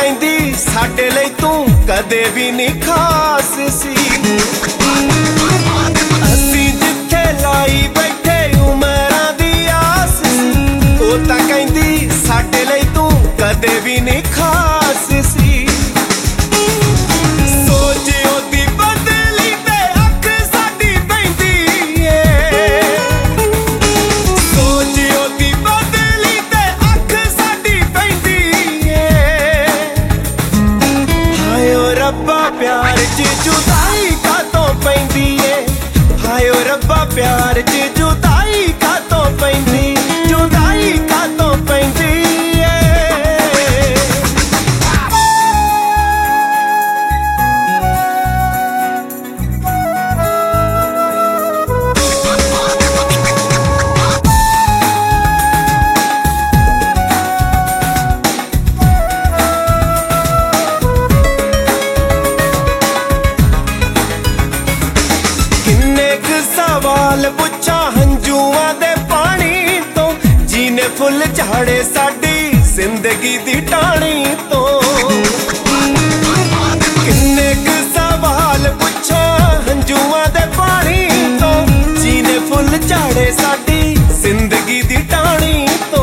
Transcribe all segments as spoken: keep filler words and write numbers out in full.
कहंदी साडे लई तू कदे भी नहीं खास सी। असी जिथे लाई बैठे उमरां दी आस सी, ओ तां कहंदी साडे लई तू कदे भी नहीं खास सी। प्यार च जुदाई कातों पैंदी है, हाय ओ रब्बा प्यार च जुदाई कातों पैंदी, जुदाई कातों पैंदी है। सवाल पुछा हंजुआं दे पानी तो, जीने फुल झाड़े साडी जिंदगी दी टाणी तो। किन्ने क सवाल पुछा हंजुआं दे पानी तो, जीने फुल झाड़े साडी जिंदगी दी टाणी तो।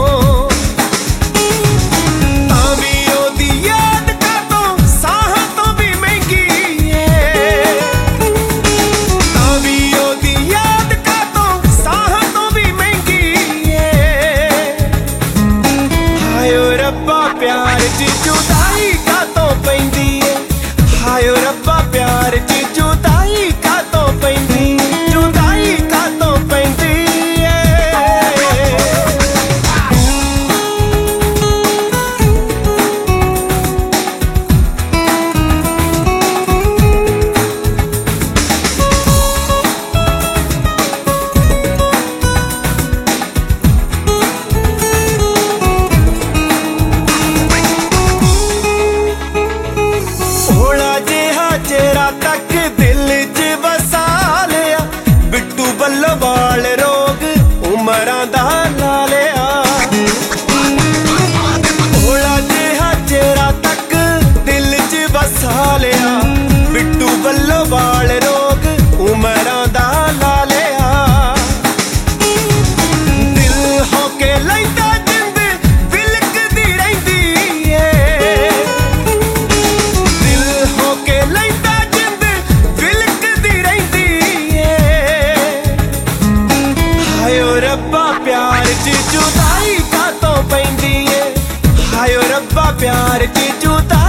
प्यार च जुदाई कातों पैंदी है, हाय ओ रब्बा प्यार च जुदाई कातों पैंदी, जुदाई कातों पैंदी है। तक दिल च बसा लिया बिट्टू बल्लोवाल रोग उमरां दा ला लिया। भोला जिहा चेहरा तक दिल च बसा लिया बिट्टू बल्लोवाल रोग उमरां दा ला लिया। दिल होके लैंदा जिंद विलकदी रहिंदी है, दिल होके लैंदा रब्बा प्यार च जुदाई कातों पैंदी है, हाय ओ रब्बा प्यार च जुदाई